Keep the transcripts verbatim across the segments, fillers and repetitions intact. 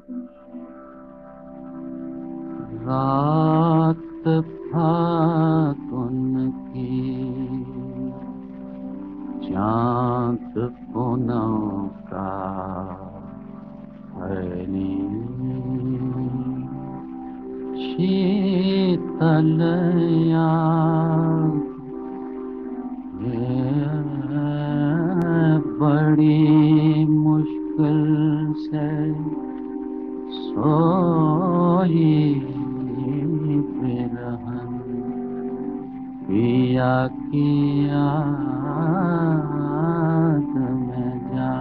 रात फागुन की चाँद पूनम का हरी शीतल याद ये बड़ी मुश्किल से सोई बिरहन पिया की याद में जा।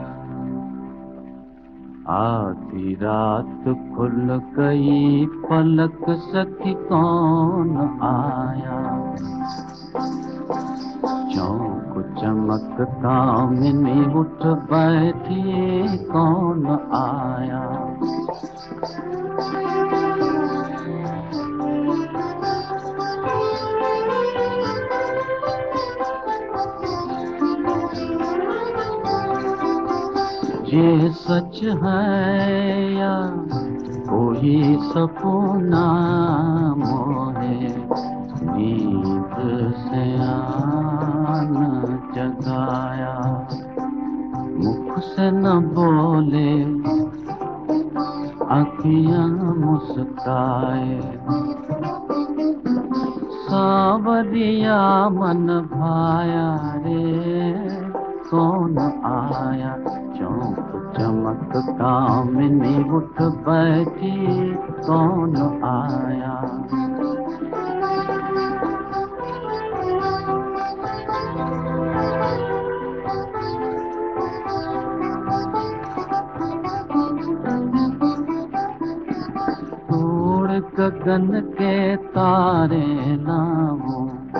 आधी रात खुल गई पलक, सखी कौन आया। चौक चमक दामिनी उठ बैठी, कौन आया। ये सच है या कोई सपना मोहे नींद से आन जगाया। मुख से न बोले आँखियाँ मुस्काए, सावरिया मन भाया रे कौन आया। चौक चमक कामिनी उठ बैठी, कौन आया। तोड़ गगन के तारे लाऊं,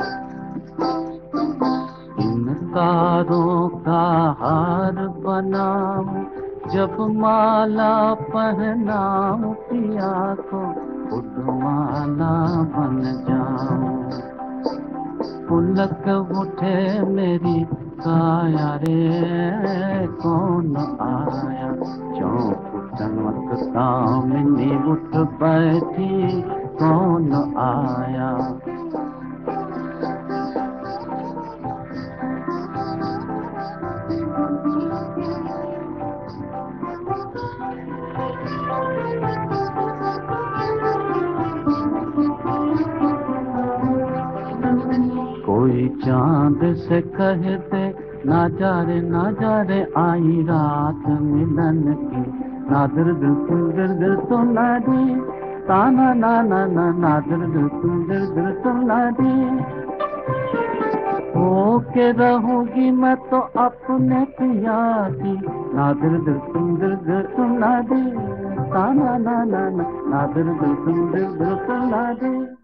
इन तारों का हार बनाऊं। जब माला पहनाऊं पिया को, खुद माला बन जाऊं। पुलक उठे मेरी काया रे कौन आया। चौक चमक कामिनी उठ बैठी, कौन आया। कोई चांद से कह दे ना जा रे ना जा रे, आई रात मिलन की। नादर दिल सुंदर दिल तो नादी, ताना ना ना ना नादर दिल सुंदर दिल तो नादी। हो के रहूंगी मैं तो अपने पिया की। नादर दिल सुंदर दिल तो नादी, ताना ना ना ना नादर दिल सुंदर दिल तो नादी।